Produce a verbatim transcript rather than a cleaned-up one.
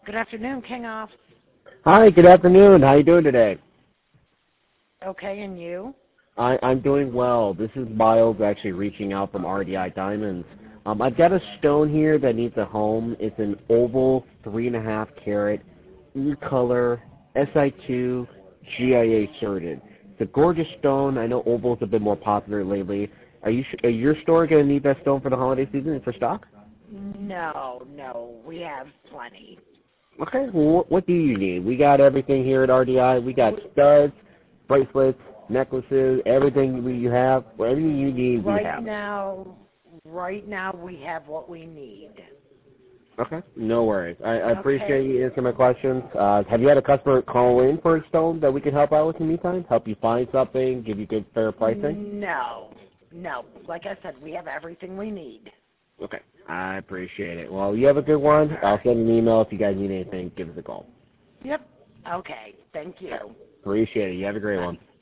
Good afternoon, King Off. Hi, good afternoon. How you doing today? Okay, and you? I, I'm doing well. This is Miles actually reaching out from R D I Diamonds. Um, I've got a stone here that needs a home. It's an oval, three and a half carat, E-color, S I two, G I A certed. It's a gorgeous stone. I know ovals have been more popular lately. Are you are your store going to need that stone for the holiday season and for stock? No, no, we have plenty. Okay, well, what, what do you need? We got everything here at R D I. We got studs, bracelets, necklaces, everything we you have. Whatever you need, we Right have. now, right now we have what we need. Okay, no worries. I, I Okay. appreciate you answering my questions. Uh, have you had a customer call in for a stone that we can help out with in the meantime? Help you find something, give you good, fair pricing? No, no. Like I said, we have everything we need. Okay, I appreciate it. Well, you have a good one. I'll send an email if you guys need anything. Give us a call. Yep. Okay, thank you. Appreciate it. You have a great Bye. one.